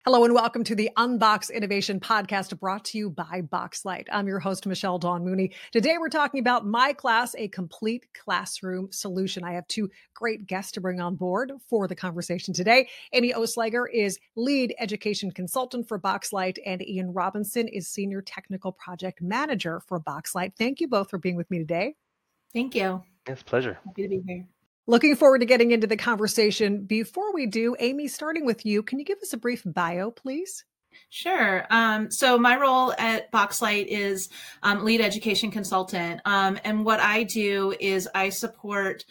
Hello and welcome to the Unbox Innovation Podcast brought to you by Boxlight. I'm your host, Michelle Dawn Mooney. Today we're talking about My Class, a complete classroom solution. I have two great guests to bring on board for the conversation today. Amy Oslager is lead education consultant for Boxlight, and Ian Robinson is senior technical project manager for Boxlight. Thank you both for being with me today. Thank you. It's a pleasure. Happy to be here. Looking forward to getting into the conversation. Before we do, Amy, starting with you, can you give us a brief bio, please? Sure. So my role at Boxlight is lead education consultant. And what I do is I support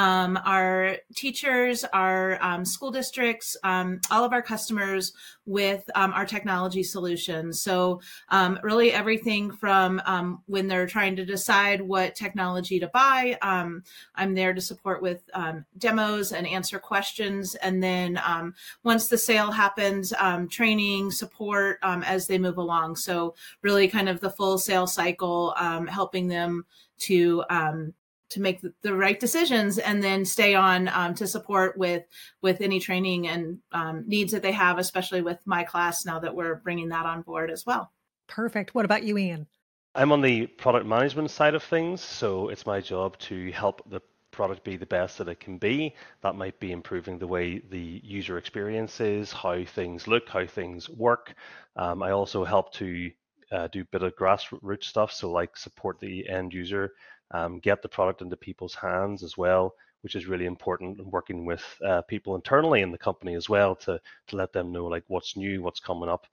our teachers, our school districts, all of our customers with our technology solutions. So really everything from when they're trying to decide what technology to buy, I'm there to support with demos and answer questions. And then once the sale happens, training, support as they move along. So really kind of the full sales cycle, helping them to make the right decisions and then stay on to support with any training and needs that they have, especially with My Class now that we're bringing that on board as well. Perfect. What about you, Ian? I'm on the product management side of things, so it's my job to help the product be the best that it can be. That might be improving the way the user experience is, how things look, how things work. I also help to do a bit of grassroots stuff, so like support the end user, get the product into people's hands as well, which is really important, and working with people internally in the company as well to let them know like what's new, what's coming up.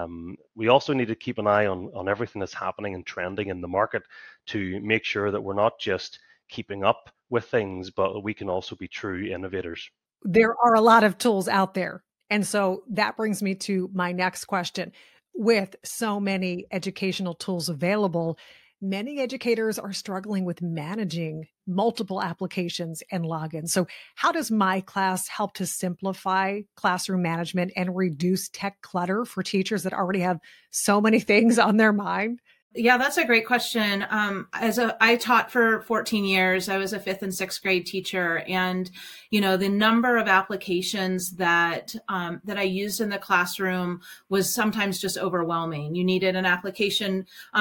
We also need to keep an eye on everything that's happening and trending in the market to make sure that we're not just keeping up with things, but we can also be true innovators. There are a lot of tools out there. And so that brings me to my next question. With so many educational tools available, many educators are struggling with managing multiple applications and logins. So how does My Class help to simplify classroom management and reduce tech clutter for teachers that already have so many things on their mind? Yeah, that's a great question. I taught for 14 years. I was a 5th and 6th grade teacher, and the number of applications that I used in the classroom was sometimes just overwhelming. You needed an application,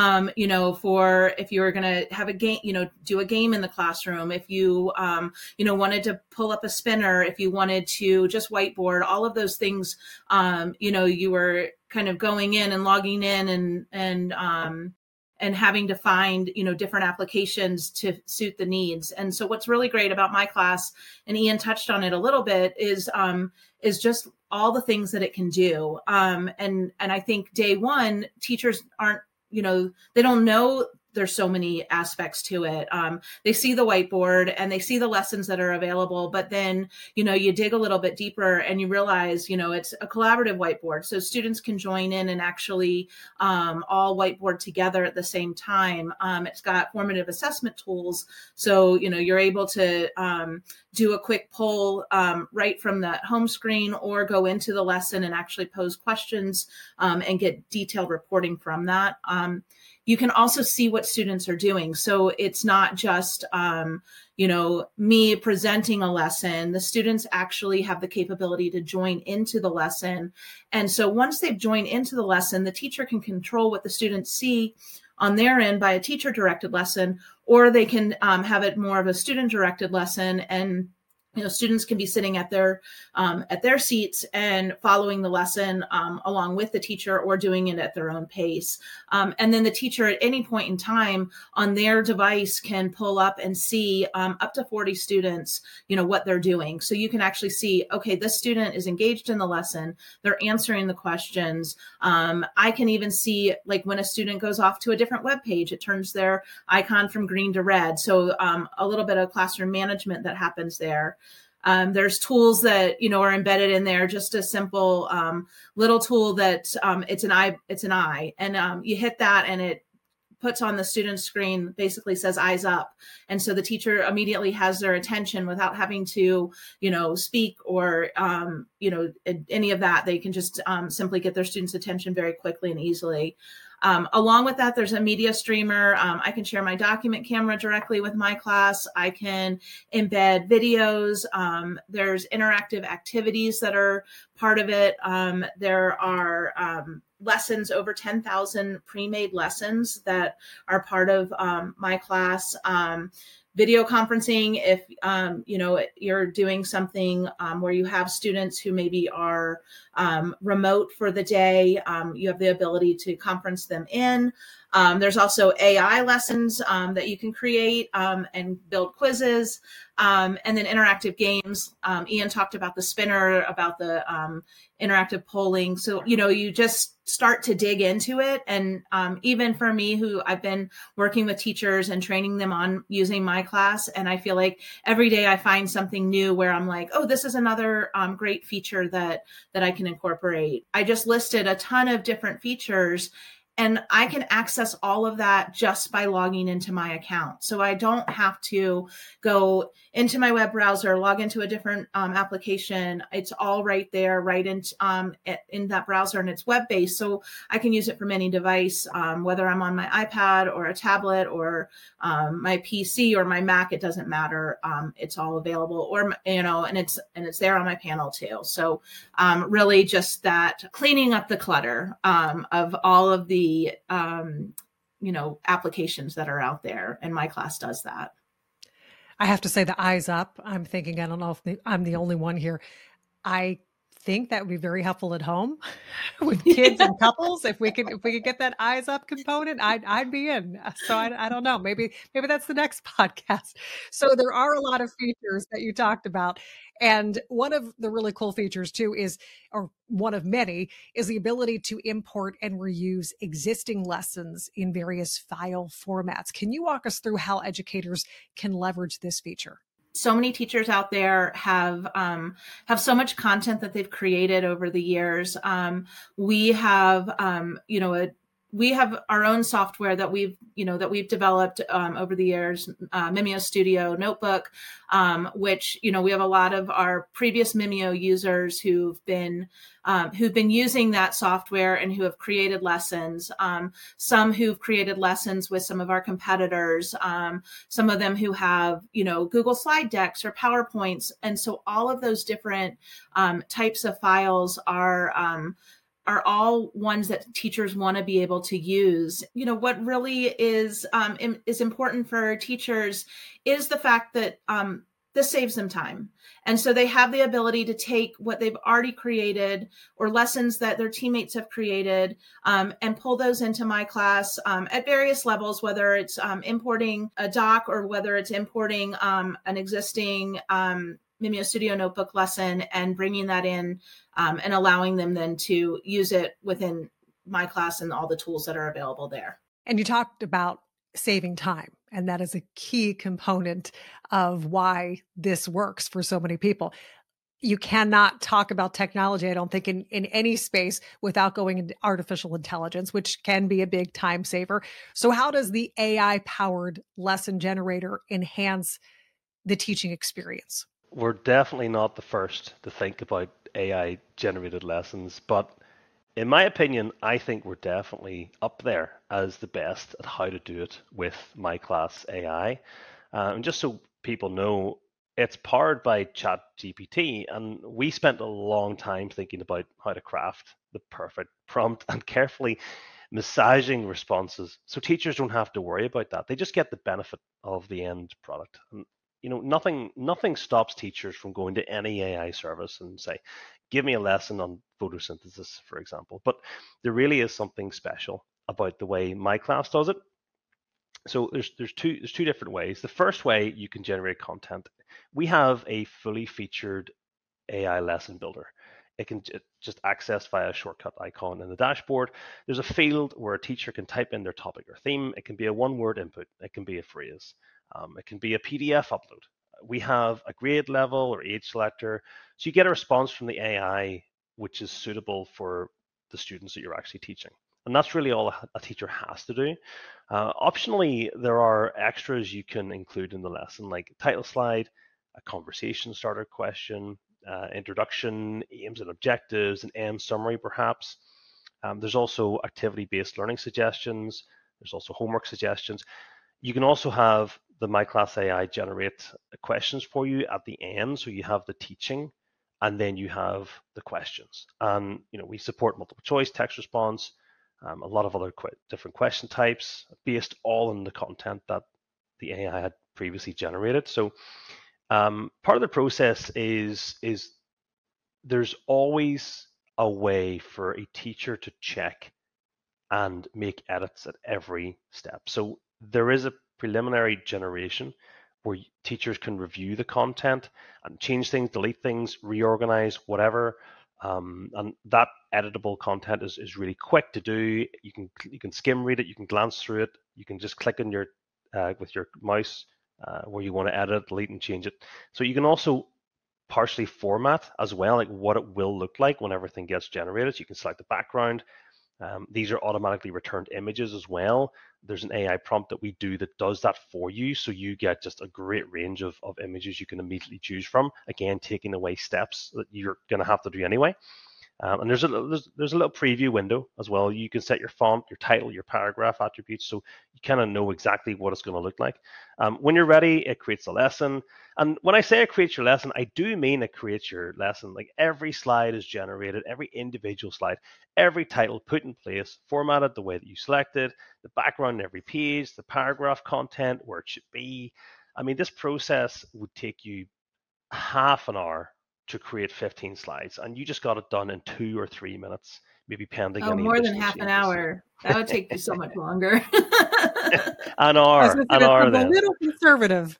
for if you were going to have a game, do a game in the classroom. If you, wanted to pull up a spinner, if you wanted to just whiteboard, all of those things, you were kind of going in and logging in and having to find, different applications to suit the needs. And so what's really great about My Class, and Ian touched on it a little bit, is just all the things that it can do. And I think day one, teachers aren't, they don't know there's so many aspects to it. They see the whiteboard and they see the lessons that are available, but then, you dig a little bit deeper and you realize, it's a collaborative whiteboard. So students can join in and actually all whiteboard together at the same time. It's got formative assessment tools. So, you're able to do a quick poll right from that home screen, or go into the lesson and actually pose questions and get detailed reporting from that. You can also see what students are doing. So it's not just, me presenting a lesson. The students actually have the capability to join into the lesson. And so once they've joined into the lesson, the teacher can control what the students see on their end by a teacher-directed lesson, or they can have it more of a student-directed lesson, and students can be sitting at their seats and following the lesson along with the teacher, or doing it at their own pace. And then the teacher at any point in time on their device can pull up and see up to 40 students, what they're doing. So you can actually see, okay, this student is engaged in the lesson. They're answering the questions. I can even see, like, when a student goes off to a different web page, it turns their icon from green to red. So a little bit of classroom management that happens there. There's tools that, are embedded in there, just a simple little tool that it's an eye, and you hit that and it puts on the student's screen, basically says eyes up. And so the teacher immediately has their attention without having to, speak or, any of that. They can just simply get their students' attention very quickly and easily. Along with that, there's a media streamer. I can share my document camera directly with my class. I can embed videos. There's interactive activities that are part of it. There are lessons, over 10,000 pre-made lessons that are part of my class. Video conferencing, if you're doing something where you have students who maybe are remote for the day, you have the ability to conference them in. There's also AI lessons that you can create and build quizzes, and then interactive games. Ian talked about the spinner, about the interactive polling. So, you just start to dig into it. And even for me, who I've been working with teachers and training them on using my class, and I feel like every day I find something new where I'm like, oh, this is another great feature that I can incorporate. I just listed a ton of different features, and I can access all of that just by logging into my account. So I don't have to go into my web browser, log into a different application. It's all right there, right in that browser, and it's web-based. So I can use it from any device, whether I'm on my iPad or a tablet or my PC or my Mac. It doesn't matter. It's all available, or and it's there on my panel too. So really, just that cleaning up the clutter of all of the applications that are out there, and my class does that. I have to say, the eyes up, I'm thinking, I don't know if I'm the only one here. I think that would be very helpful at home with kids and couples. If we could get that eyes up component, I'd be in. So I don't know. Maybe that's the next podcast. So there are a lot of features that you talked about. And one of the really cool features too is, or one of many, is the ability to import and reuse existing lessons in various file formats. Can you walk us through how educators can leverage this feature? So many teachers out there have so much content that they've created over the years. We have we have our own software that we've developed over the years, Mimeo Studio Notebook, which we have a lot of our previous Mimeo users who've been using that software and who have created lessons. Some who've created lessons with some of our competitors. Some of them who have Google slide decks or PowerPoints, and so all of those different types of files are all ones that teachers want to be able to use. What really is important for teachers is the fact that this saves them time. And so they have the ability to take what they've already created or lessons that their teammates have created and pull those into my class at various levels, whether it's importing a doc or whether it's importing an existing Mimeo Studio Notebook lesson and bringing that in and allowing them then to use it within my class and all the tools that are available there. And you talked about saving time, and that is a key component of why this works for so many people. You cannot talk about technology, I don't think, in any space without going into artificial intelligence, which can be a big time saver. So how does the AI-powered lesson generator enhance the teaching experience? We're definitely not the first to think about AI generated lessons, but in my opinion, I think we're definitely up there as the best at how to do it with my class AI. And just so people know, it's powered by ChatGPT, and we spent a long time thinking about how to craft the perfect prompt and carefully massaging responses so teachers don't have to worry about that. They just get the benefit of the end product. And nothing stops teachers from going to any AI service and say, give me a lesson on photosynthesis, for example. But there really is something special about the way my class does it. So there's two different ways. The first way you can generate content, we have a fully featured AI lesson builder. It can just access via a shortcut icon in the dashboard. There's a field where a teacher can type in their topic or theme. It can be a one-word input. It can be a phrase. It can be a PDF upload. We have a grade level or age selector. So you get a response from the AI which is suitable for the students that you're actually teaching. And that's really all a teacher has to do. Optionally, there are extras you can include in the lesson, like a title slide, a conversation starter question, introduction, aims and objectives, an end summary perhaps. There's also activity-based learning suggestions. There's also homework suggestions. You can also have the MyClass AI generate questions for you at the end. So you have the teaching, and then you have the questions. And we support multiple choice, text response, a lot of other different question types based all on the content that the AI had previously generated. So part of the process is there's always a way for a teacher to check and make edits at every step. So there is a preliminary generation where teachers can review the content and change things, delete things, reorganize, whatever. And that editable content is really quick to do. You can skim read it, you can glance through it, you can just click on your with your mouse where you want to edit, delete, and change it. So you can also partially format as well, like what it will look like when everything gets generated. So you can select the background. These are automatically returned images as well. There's an AI prompt that we do that does that for you. So you get just a great range of images you can immediately choose from. Again, taking away steps that you're going to have to do anyway. And there's a little preview window as well. You can set your font, your title, your paragraph attributes, so you kind of know exactly what it's going to look like. When you're ready, it creates a lesson. And when I say it creates your lesson, I do mean it creates your lesson. Like every slide is generated, every individual slide, every title put in place, formatted the way that you selected, the background in every page, the paragraph content, where it should be. I mean, this process would take you half an hour to create 15 slides, and you just got it done in 2 or 3 minutes, maybe pending any more than additional half changes. An hour. That would take you so much longer. An hour a little conservative.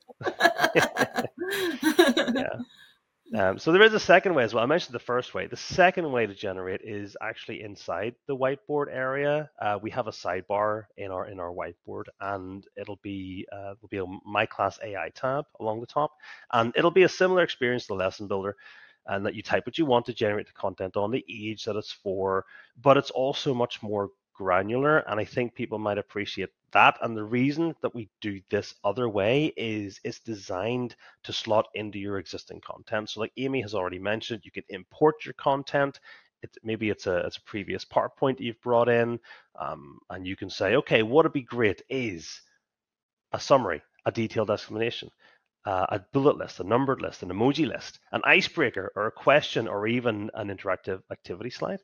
Yeah. So there is a second way as well. I mentioned the first way. The second way to generate is actually inside the whiteboard area. We have a sidebar in our whiteboard, and it'll be a MyClass AI tab along the top, and it'll be a similar experience to the Lesson Builder, and that you type what you want to generate the content on, the age that it's for, but it's also much more granular, and I think people might appreciate that. And the reason that we do this other way is it's designed to slot into your existing content. So like Amy has already mentioned, you can import your content. Maybe it's a previous PowerPoint that you've brought in, and you can say, okay, what would be great is a summary, a detailed explanation, a bullet list, a numbered list, an emoji list, an icebreaker, or a question, or even an interactive activity slide.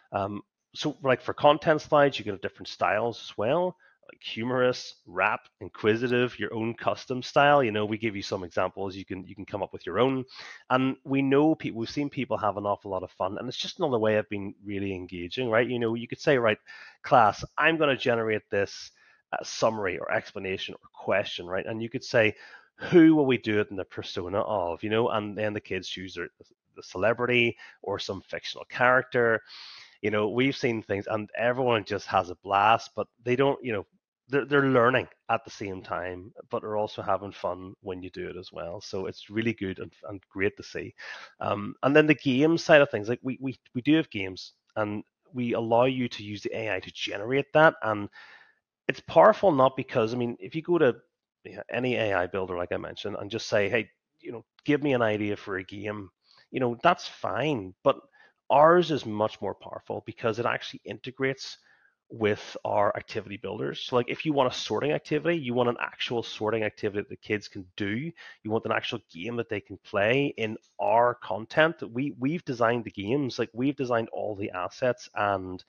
So like for content slides, you can have different styles as well, like humorous, rap, inquisitive, your own custom style. We give you some examples. You can come up with your own. And we know we've seen people have an awful lot of fun, and it's just another way of being really engaging, right? You could say, right, class, I'm going to generate this summary or explanation or question, right? And you could say, who will we do it in the persona of, and then the kids choose the celebrity or some fictional character. We've seen things, and everyone just has a blast, but they don't, they're learning at the same time, but they're also having fun when you do it as well. So it's really good and great to see. And then the game side of things, like we do have games, and we allow you to use the AI to generate that. And it's powerful not because, if you go to any AI builder, like I mentioned, and just say, hey, give me an idea for a game, that's fine. But ours is much more powerful because it actually integrates with our activity builders. So like if you want a sorting activity, you want an actual sorting activity that the kids can do, you want an actual game that they can play in our content. We've designed the games, like we've designed all the assets and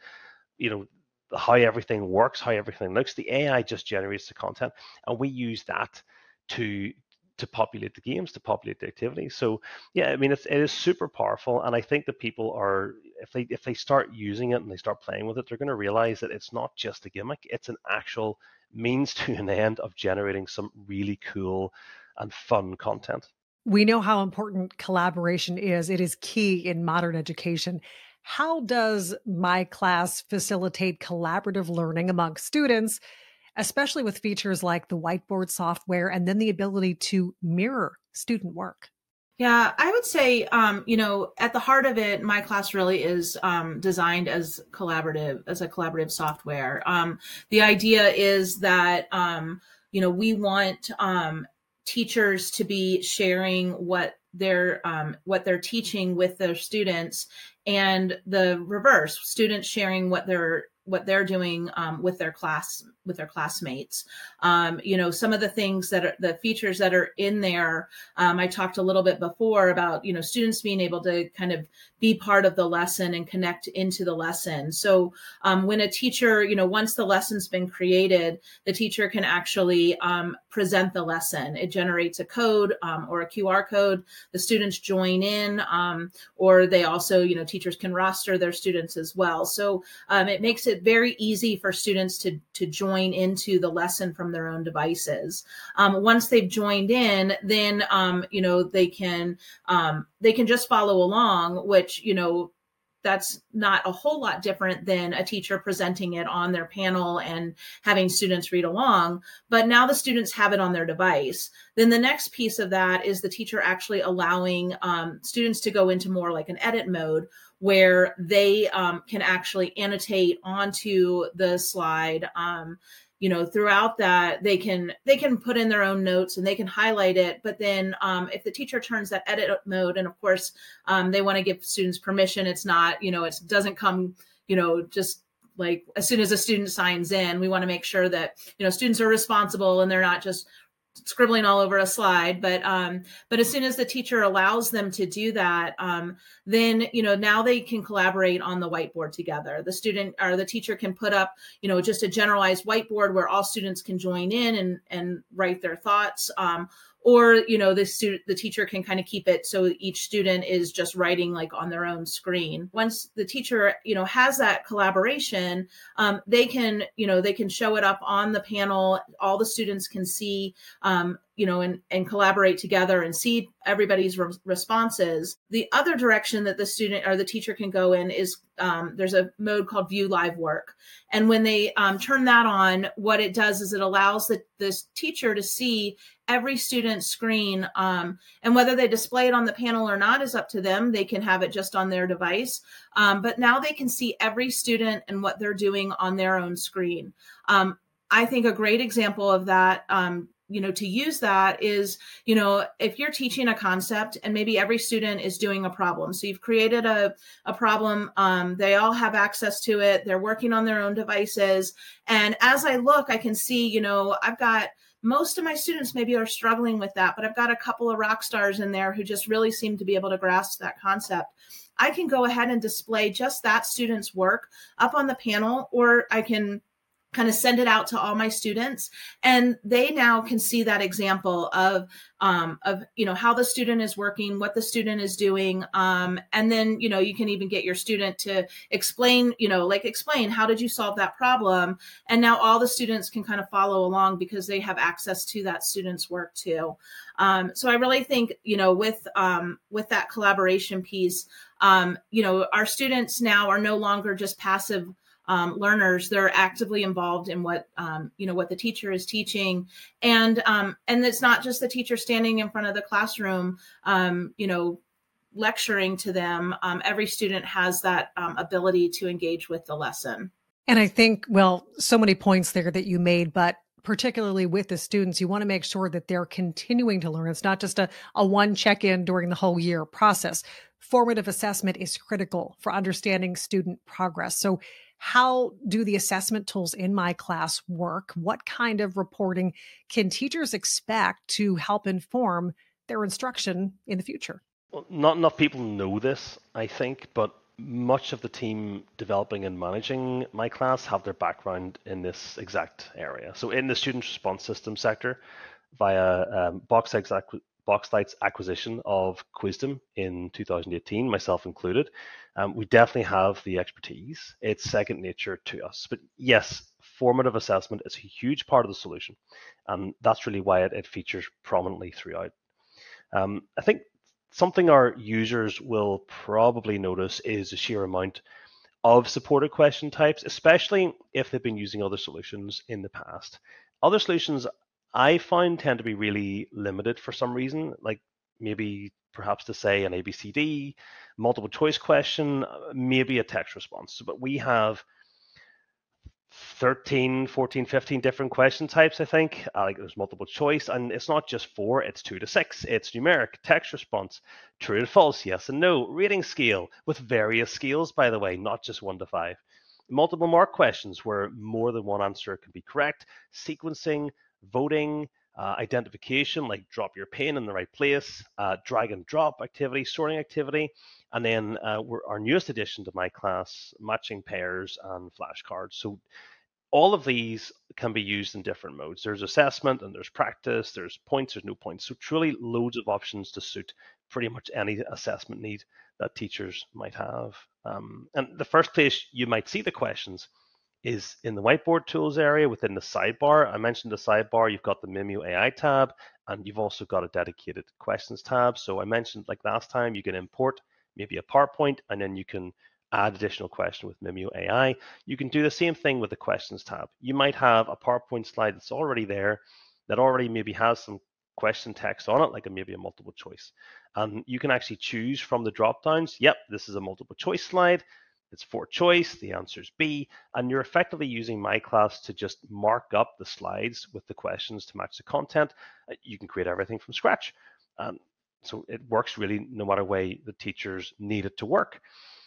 how everything works, how everything looks. The AI just generates the content, and we use that to populate the games, to populate the activities. So yeah, it is super powerful, and I think that people are, if they start using it and they start playing with it, they're going to realize that it's not just a gimmick; it's an actual means to an end of generating some really cool and fun content. We know how important collaboration is. It is key in modern education. How does MyClass facilitate collaborative learning among students, especially with features like the whiteboard software and then the ability to mirror student work? Yeah, I would say, at the heart of it, MyClass really is designed as a collaborative software. The idea is that, we want teachers to be sharing what what they're teaching with their students, and the reverse, students sharing what they're doing with their classmates. Some of the things the features that are in there, I talked a little bit before about, students being able to kind of be part of the lesson and connect into the lesson. So when a teacher, once the lesson's been created, the teacher can actually present the lesson. It generates a code or a QR code. The students join in, or they also, teachers can roster their students as well. So it makes it very easy for students to join into the lesson from their own devices. Once they've joined in, then they can just follow along, which that's not a whole lot different than a teacher presenting it on their panel and having students read along. But now the students have it on their device. Then the next piece of that is the teacher actually allowing students to go into more like an edit mode, where they can actually annotate onto the slide. Throughout that, they can put in their own notes and they can highlight it. But then if the teacher turns that edit mode, and of course they want to give students permission, it's not, it doesn't come, just like as soon as a student signs in. We want to make sure that, students are responsible and they're not just scribbling all over a slide. But as soon as the teacher allows them to do that, then, now they can collaborate on the whiteboard together. The student or the teacher can put up, just a generalized whiteboard where all students can join in and write their thoughts. Or, the teacher can kind of keep it so each student is just writing like on their own screen. Once the teacher, has that collaboration, they can show it up on the panel. All the students can see, and collaborate together and see everybody's responses. The other direction that the student or the teacher can go in is there's a mode called View Live Work. And when they turn that on, what it does is it allows this teacher to see every student's screen. And whether they display it on the panel or not is up to them. They can have it just on their device. But now they can see every student and what they're doing on their own screen. I think a great example of that, to use that is, if you're teaching a concept and maybe every student is doing a problem. So you've created a problem. They all have access to it. They're working on their own devices. And as I look, I can see, I've got most of my students maybe are struggling with that, but I've got a couple of rock stars in there who just really seem to be able to grasp that concept. I can go ahead and display just that student's work up on the panel, or I can kind of send it out to all my students, and they now can see that example of how the student is working, what the student is doing, and then you can even get your student to explain how did you solve that problem, and now all the students can kind of follow along because they have access to that student's work too. So I really think with that collaboration piece, our students now are no longer just passive learners. They're actively involved in what the teacher is teaching, and it's not just the teacher standing in front of the classroom, lecturing to them. Every student has that ability to engage with the lesson. And I think, so many points there that you made, but particularly with the students, you want to make sure that they're continuing to learn. It's not just a one check-in during the whole year process. Formative assessment is critical for understanding student progress. So how do the assessment tools in my class work? What kind of reporting can teachers expect to help inform their instruction in the future? Well, not enough people know this, I think, but much of the team developing and managing my class have their background in this exact area. So in the student response system sector, via Boxlight's acquisition of Quizdom in 2018, myself included, we definitely have the expertise. It's second nature to us. But yes, formative assessment is a huge part of the solution, and that's really why it features prominently throughout. I think something our users will probably notice is the sheer amount of supported question types, especially if they've been using other solutions in the past. Other solutions I find tend to be really limited for some reason, like maybe perhaps to say an ABCD, multiple choice question, maybe a text response. But we have 13, 14, 15 different question types, I think. Like there's multiple choice, and it's not just 4, it's 2 to 6. It's numeric, text response, true and false, yes and no, rating scale with various scales, by the way, not just 1 to 5. Multiple mark questions where more than one answer can be correct, sequencing, voting, identification, like drop your pin in the right place, drag and drop activity, sorting activity, and then our newest addition to my class, matching pairs and flashcards. So all of these can be used in different modes. There's assessment and there's practice, there's points, there's no points. So truly loads of options to suit pretty much any assessment need that teachers might have. And the first place you might see the questions is in the whiteboard tools area within the sidebar. I mentioned the sidebar, you've got the Mimio AI tab, and you've also got a dedicated questions tab. So I mentioned like last time, you can import maybe a PowerPoint, and then you can add additional question with Mimio AI. You can do the same thing with the questions tab. You might have a PowerPoint slide that's already there, that already maybe has some question text on it, like maybe a multiple choice. And you can actually choose from the drop downs. Yep, this is a multiple choice slide. It's for choice, the answer is B, and you're effectively using my class to just mark up the slides with the questions to match the content. You can create everything from scratch. So it works really no matter way the teachers need it to work.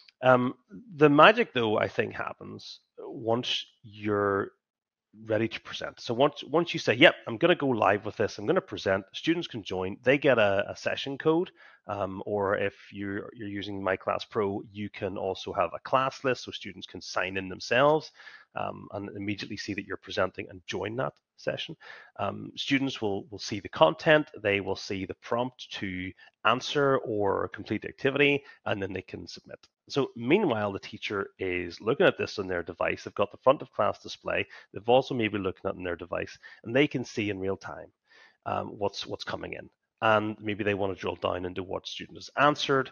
The magic, though, I think happens once you're ready to present. So once you say, yep, I'm going to go live with this, I'm going to present, students can join, they get a session code, or if you're using My Class Pro, you can also have a class list so students can sign in themselves and immediately see that you're presenting and join that session. Students will see the content, they will see the prompt to answer or complete the activity, and then they can submit. So meanwhile, the teacher is looking at this on their device. They've got the front of class display. They've also maybe looking at it on their device, and they can see in real time what's coming in. And maybe they want to drill down into what student has answered.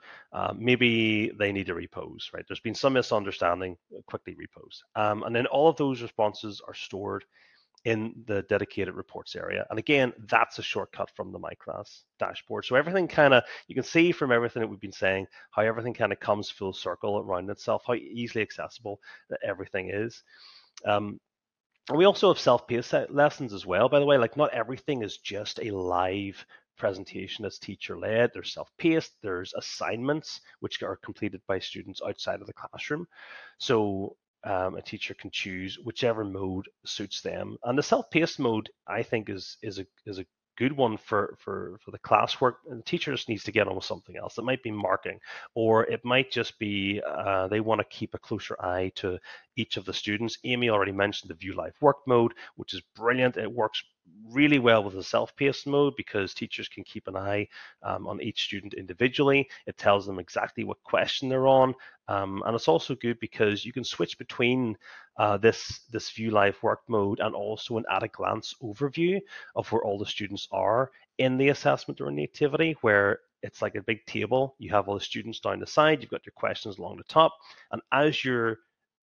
Maybe they need to repose, right? There's been some misunderstanding, quickly repose. And then all of those responses are stored in the dedicated reports area. And again, that's a shortcut from the My Class dashboard. So everything kind of, you can see from everything that we've been saying, how everything kind of comes full circle around itself, how easily accessible that everything is. And we also have self-paced lessons as well, by the way. Like not everything is just a live presentation that's teacher-led. There's self-paced, there's assignments, which are completed by students outside of the classroom. So a teacher can choose whichever mode suits them. And the self-paced mode, I think, is a good one for the classwork. And the teacher just needs to get on with something else. It might be marking, or it might just be they want to keep a closer eye to each of the students. Amy already mentioned the View Live Work mode, which is brilliant. It works really well with the self-paced mode because teachers can keep an eye on each student individually. It tells them exactly what question they're on. And it's also good because you can switch between this View Live Work mode and also an at-a-glance overview of where all the students are in the assessment or in the activity, where it's like a big table. You have all the students down the side, you've got your questions along the top, and as you're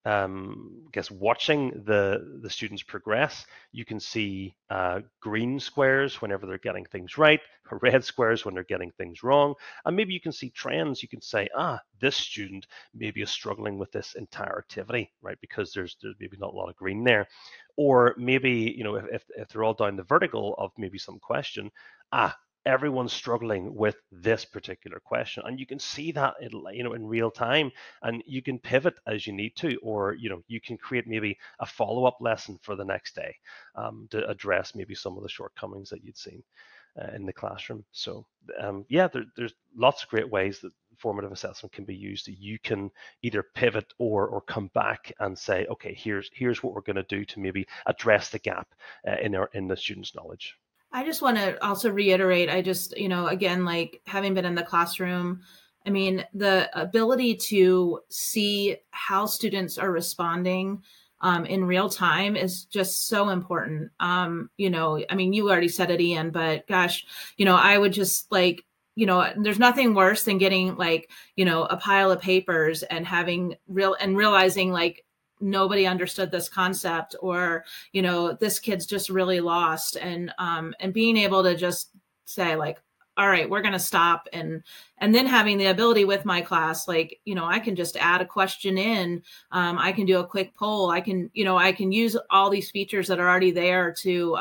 watching the students progress, you can see green squares whenever they're getting things right, red squares when they're getting things wrong, and maybe you can see trends. You can say, this student maybe is struggling with this entire activity, right? Because there's maybe not a lot of green there, or maybe if they're all down the vertical of maybe some question, everyone's struggling with this particular question, and you can see that in real time, and you can pivot as you need to, or you can create maybe a follow-up lesson for the next day to address maybe some of the shortcomings that you'd seen in the classroom. So there's lots of great ways that formative assessment can be used. You can either pivot or come back and say, okay, here's what we're going to do to maybe address the gap in the students' knowledge. I just want to also reiterate, again, like having been in the classroom, I mean, the ability to see how students are responding in real time is just so important. You already said it, Ian, but gosh, I would just like, there's nothing worse than getting like, a pile of papers and realizing like, nobody understood this concept, or this kid's just really lost, and being able to just say like, all right, we're going to stop. And then having the ability with my class, like, I can just add a question in. I can do a quick poll. I can use all these features that are already there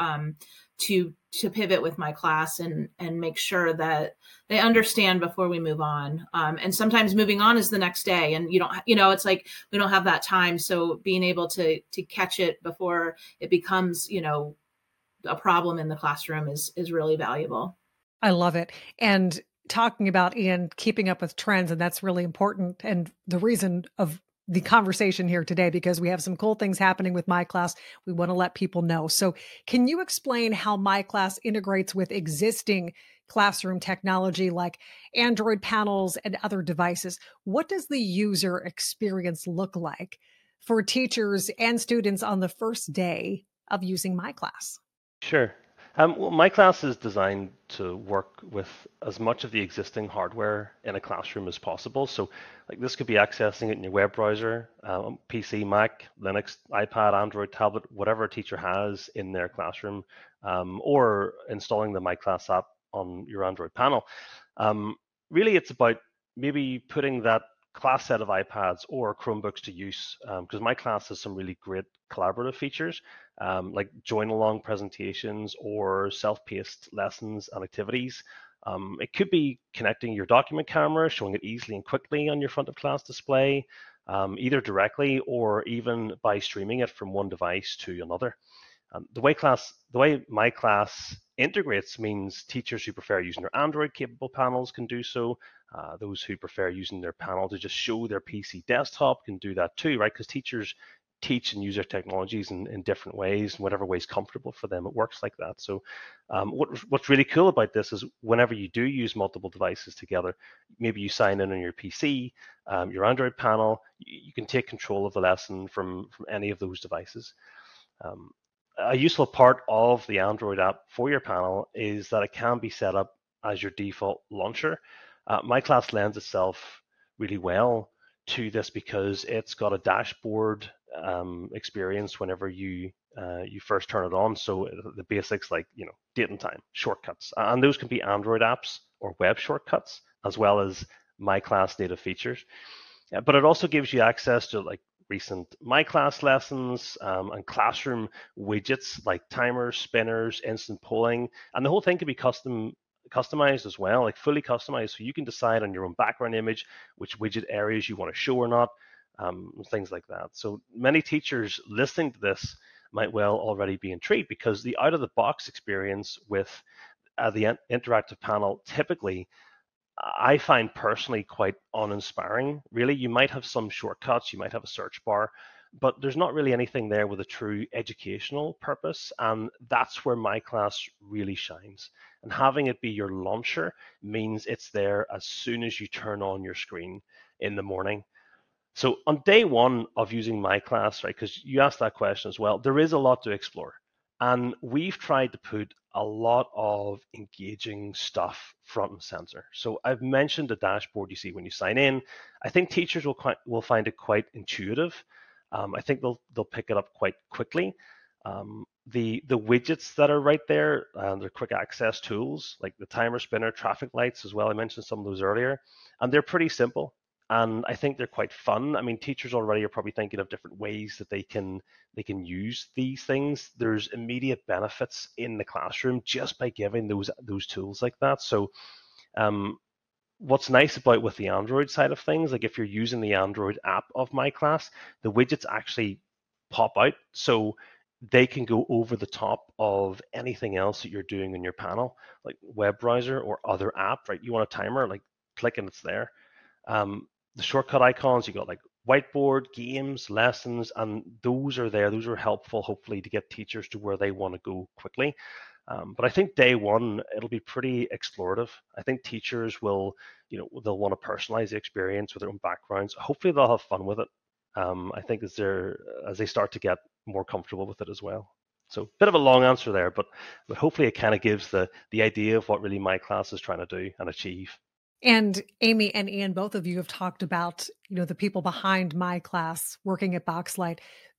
to pivot with my class and make sure that they understand before we move on. And sometimes moving on is the next day, and it's like we don't have that time. So being able to catch it before it becomes, a problem in the classroom is really valuable. I love it. And talking about, Ian, keeping up with trends, and that's really important. And the reason of the conversation here today, because we have some cool things happening with My Class. We want to let people know. So can you explain how My Class integrates with existing classroom technology like Android panels and other devices? What does the user experience look like for teachers and students on the first day of using My Class? Sure. Well, My Class is designed to work with as much of the existing hardware in a classroom as possible. So, like this could be accessing it in your web browser, PC, Mac, Linux, iPad, Android, tablet, whatever a teacher has in their classroom, or installing the My Class app on your Android panel. Really, it's about maybe putting that class set of iPads or Chromebooks to use, because My Class has some really great collaborative features, like join along presentations or self-paced lessons and activities. It could be connecting your document camera, showing it easily and quickly on your front of class display, either directly or even by streaming it from one device to another. The way My Class integrates means teachers who prefer using their Android capable panels can do so. Those who prefer using their panel to just show their PC desktop can do that too, right? Because teachers teach and use their technologies in different ways, and whatever way is comfortable for them, it works like that. So what's really cool about this is whenever you do use multiple devices together, maybe you sign in on your PC, your Android panel, you can take control of the lesson from any of those devices. A useful part of the Android app for your panel is that it can be set up as your default launcher. My Class lends itself really well to this because it's got a dashboard experience whenever you first turn it on. So the basics like date and time, shortcuts, and those can be Android apps or web shortcuts, as well as My Class native features. But it also gives you access to like recent My Class lessons and classroom widgets like timers, spinners, instant polling, and the whole thing can be customized as well, like fully customized, so you can decide on your own background image which widget areas you want to show or not, things like that. So many teachers listening to this might well already be intrigued because the out-of-the-box experience with the interactive panel typically I find personally quite uninspiring. Really, you might have some shortcuts, you might have a search bar, but there's not really anything there with a true educational purpose, and that's where My Class really shines. And having it be your launcher means it's there as soon as you turn on your screen in the morning. So on day one of using My Class, right, because you asked that question as well, there is a lot to explore. And we've tried to put a lot of engaging stuff front and center. So I've mentioned the dashboard you see when you sign in. I think teachers will find it quite intuitive. I think they'll pick it up quite quickly. The widgets that are right there, they're quick access tools like the timer, spinner, traffic lights as well. I mentioned some of those earlier, and they're pretty simple. And I think they're quite fun. I mean, teachers already are probably thinking of different ways that they can use these things. There's immediate benefits in the classroom just by giving those tools like that. So what's nice about with the Android side of things, like if you're using the Android app of My Class, the widgets actually pop out. So they can go over the top of anything else that you're doing in your panel, like web browser or other app, right? You want a timer, like click and it's there. The shortcut icons, you got like whiteboard, games, lessons, and those are there. Those are helpful, hopefully, to get teachers to where they want to go quickly. But I think day one, it'll be pretty explorative. I think teachers will, they'll want to personalize the experience with their own backgrounds. Hopefully, they'll have fun with it. I think as they start to get more comfortable with it as well. So, bit of a long answer there, but hopefully, it kind of gives the idea of what really My Class is trying to do and achieve. And Amy and Ian, both of you have talked about, the people behind My Class working at Boxlight.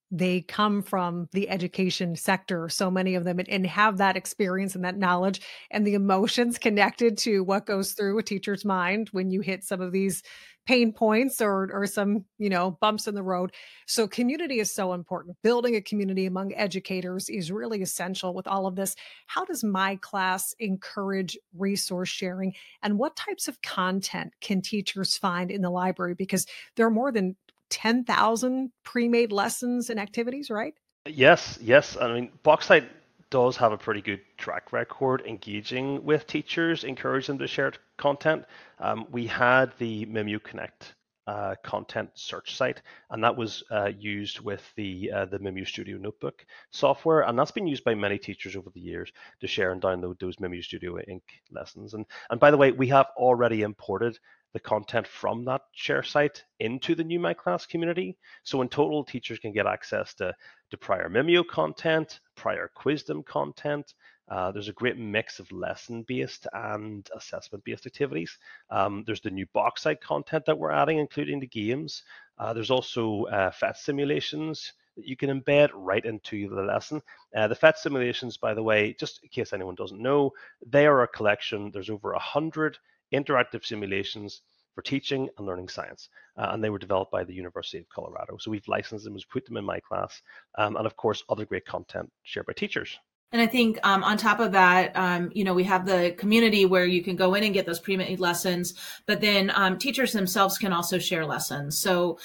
they come from the education sector, so many of them, and have that experience and that knowledge and the emotions connected to what goes through a teacher's mind when you hit some of these pain points or some, bumps in the road. So community is so important. Building a community among educators is really essential with all of this. How does My Class encourage resource sharing, and what types of content can teachers find in the library? Because there are more than 10,000 pre-made lessons and activities, right? Yes, yes. I mean, Boxlight does have a pretty good track record engaging with teachers, encourage them to share content. We had the Mimio Connect content search site, and that was used with the Mimio Studio Notebook software, and that's been used by many teachers over the years to share and download those Mimio Studio Inc. lessons. And by the way, we have already imported the content from that share site into the new My Class community. So in total, teachers can get access to prior Mimio content, prior Quizdom content. There's a great mix of lesson-based and assessment-based activities. There's the new Boxlight content that we're adding, including the games. There's also PhET simulations that you can embed right into the lesson. The PhET simulations, by the way, just in case anyone doesn't know, they are a collection. There's over 100 interactive simulations for teaching and learning science, and they were developed by the University of Colorado. So we've licensed them, we've put them in My Class, and of course other great content shared by teachers. And I think on top of that, we have the community where you can go in and get those pre-made lessons, but then teachers themselves can also share lessons. So,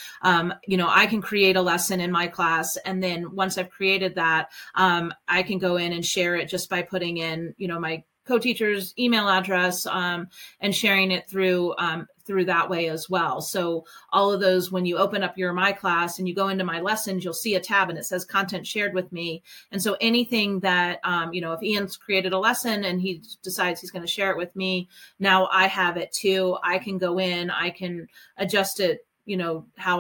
I can create a lesson in My Class, and then once I've created that, I can go in and share it just by putting in, my co-teacher's email address and sharing it through that way as well. So all of those, when you open up your My Class and you go into My Lessons, you'll see a tab and it says content shared with me. And so anything that, if Ian's created a lesson and he decides he's going to share it with me, now I have it too. I can go in, I can adjust it, how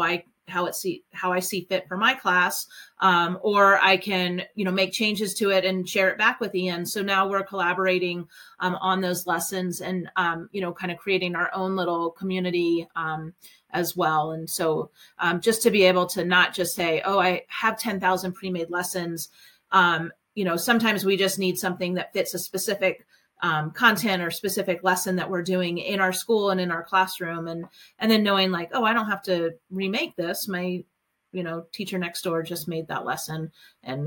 I see fit for my class, or I can, make changes to it and share it back with Ian. So now we're collaborating on those lessons and, kind of creating our own little community as well. And so just to be able to not just say, oh, I have 10,000 pre-made lessons. Sometimes we just need something that fits a specific content or specific lesson that we're doing in our school and in our classroom. And then knowing like, oh, I don't have to remake this. My, teacher next door just made that lesson, and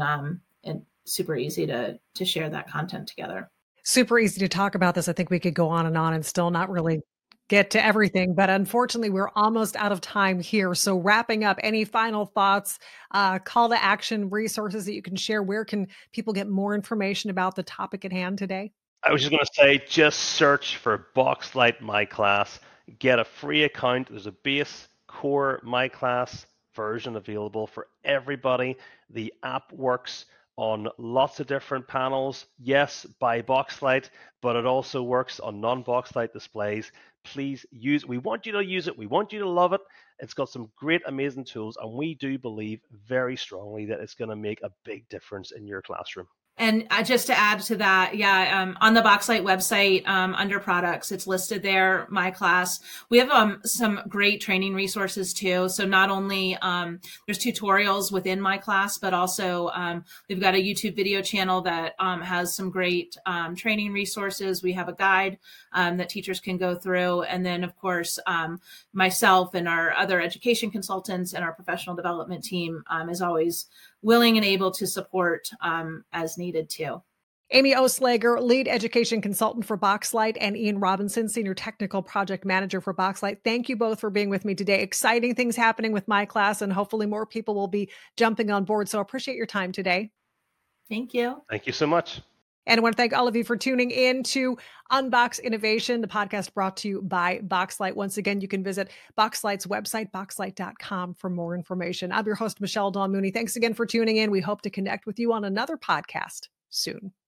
super easy to share that content together. Super easy to talk about this. I think we could go on and still not really get to everything, but unfortunately we're almost out of time here. So wrapping up, any final thoughts, call to action, resources that you can share? Where can people get more information about the topic at hand today? I was just going to say, just search for Boxlight My Class, get a free account. There's a base core My Class version available for everybody. The app works on lots of different panels. Yes, by Boxlight, but it also works on non-Boxlight displays. Please use it. We want you to use it. We want you to love it. It's got some great, amazing tools, and we do believe very strongly that it's going to make a big difference in your classroom. And just to add to that, on the Boxlight website, under products, it's listed there, My Class. We have some great training resources too. So not only there's tutorials within My Class, but also we've got a YouTube video channel that has some great training resources. We have a guide that teachers can go through. And then, of course, myself and our other education consultants and our professional development team is always willing and able to support as needed too. Amy Oslager, lead education consultant for Boxlight, and Ian Robinson, senior technical project manager for Boxlight. Thank you both for being with me today. Exciting things happening with My Class, and hopefully more people will be jumping on board. So I appreciate your time today. Thank you. Thank you so much. And I want to thank all of you for tuning in to Unbox Innovation, the podcast brought to you by Boxlight. Once again, you can visit Boxlight's website, boxlight.com, for more information. I'm your host, Michelle Dawn Mooney. Thanks again for tuning in. We hope to connect with you on another podcast soon.